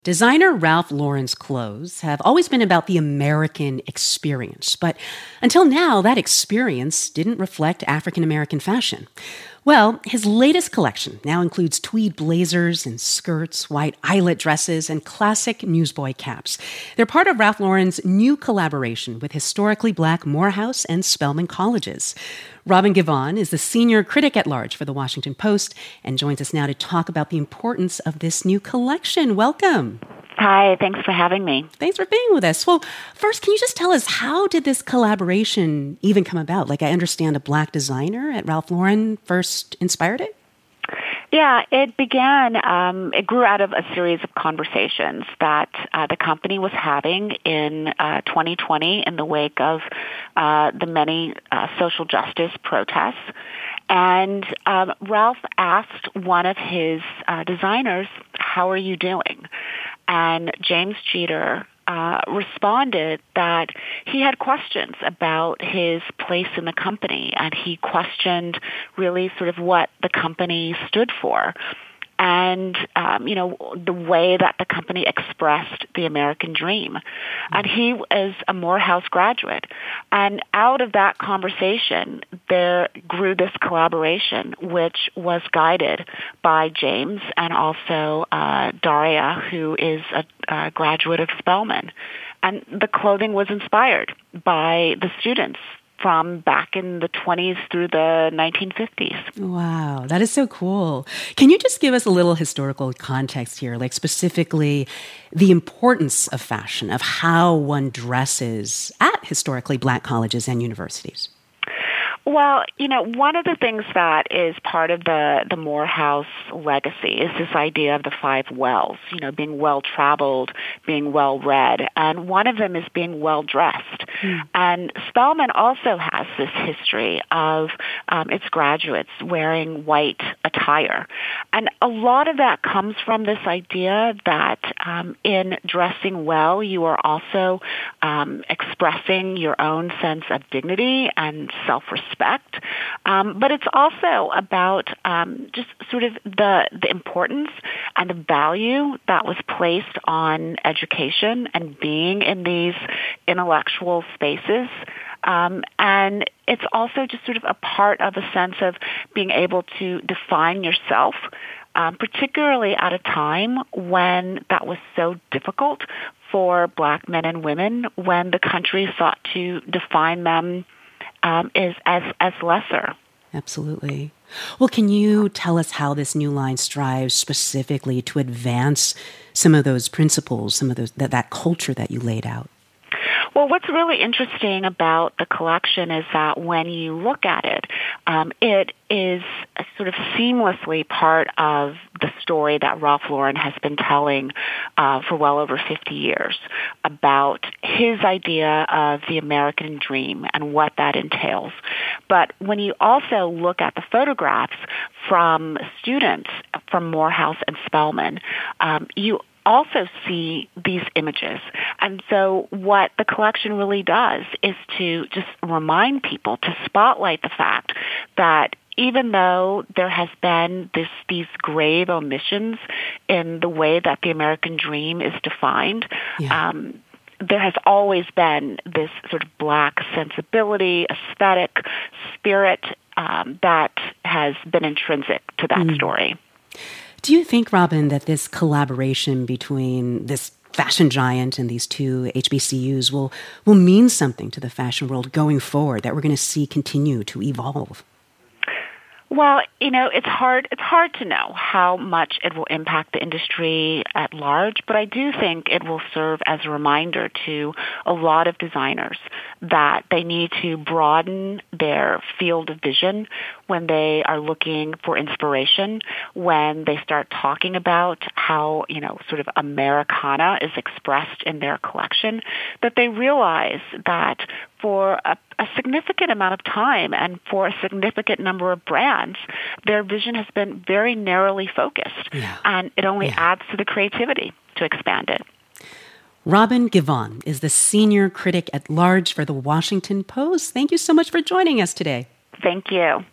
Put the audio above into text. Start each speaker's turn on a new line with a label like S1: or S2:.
S1: Designer Ralph Lauren's clothes have always been about the American experience, but until now, that experience didn't reflect African American fashion. Well, his latest collection now includes tweed blazers and skirts, white eyelet dresses, and classic newsboy caps. They're part of Ralph Lauren's new collaboration with historically black Morehouse and Spelman colleges. Robin Givhan is the senior critic at large for The Washington Post and joins us now to talk about the importance of this new collection. Welcome.
S2: Hi, thanks for having me.
S1: Thanks for being with us. Well, first, can you just tell us, how did this collaboration even come about? Like, I understand a black designer at Ralph Lauren first inspired it?
S2: Yeah, it began, it grew out of a series of conversations that the company was having in 2020 in the wake of the many social justice protests. And Ralph asked one of his designers, "How are you doing?" And James Jeter responded that he had questions about his place in the company, and he questioned really sort of what the company stood for. And, the way that the company expressed the American dream. And he is a Morehouse graduate. And out of that conversation, there grew this collaboration, which was guided by James and also Daria, who is a graduate of Spelman. And the clothing was inspired by the students from back in the 20s through the 1950s.
S1: Wow, that is so cool. Can you just give us a little historical context here, like specifically the importance of fashion, of how one dresses at historically black colleges and universities?
S2: Well, one of the things that is part of the Morehouse legacy is this idea of the five wells, being well-traveled, being well-read, and one of them is being well-dressed. And Spelman also has this history of its graduates wearing white attire. And a lot of that comes from this idea that in dressing well, you are also expressing your own sense of dignity and self-respect. But it's also about just sort of the importance and the value that was placed on education and being in these intellectual spaces. And it's also just sort of a part of a sense of being able to define yourself, particularly at a time when that was so difficult for black men and women, when the country sought to define them is as lesser.
S1: Absolutely. Well, can you tell us how this new line strives specifically to advance some of those principles, some of those that culture that you laid out?
S2: Well, what's really interesting about the collection is that when you look at it, it is sort of seamlessly part of the story that Ralph Lauren has been telling for well over 50 years about his idea of the American dream and what that entails. But when you also look at the photographs from students from Morehouse and Spelman, you also see these images. And so what the collection really does is to just remind people, to spotlight the fact that even though there has been these grave omissions in the way that the American dream is defined, there has always been this sort of black sensibility, aesthetic, spirit that has been intrinsic to that story.
S1: Do you think, Robin, that this collaboration between this fashion giant and these two HBCUs will mean something to the fashion world going forward, that we're going to see continue to evolve?
S2: Well, it's hard to know how much it will impact the industry at large, but I do think it will serve as a reminder to a lot of designers that they need to broaden their field of vision when they are looking for inspiration, when they start talking about how, sort of Americana is expressed in their collection, that they realize that for a significant amount of time and for a significant number of brands, their vision has been very narrowly focused. And it only adds to the creativity to expand it.
S1: Robin Givhan is the senior critic at large for The Washington Post. Thank you so much for joining us today.
S2: Thank you.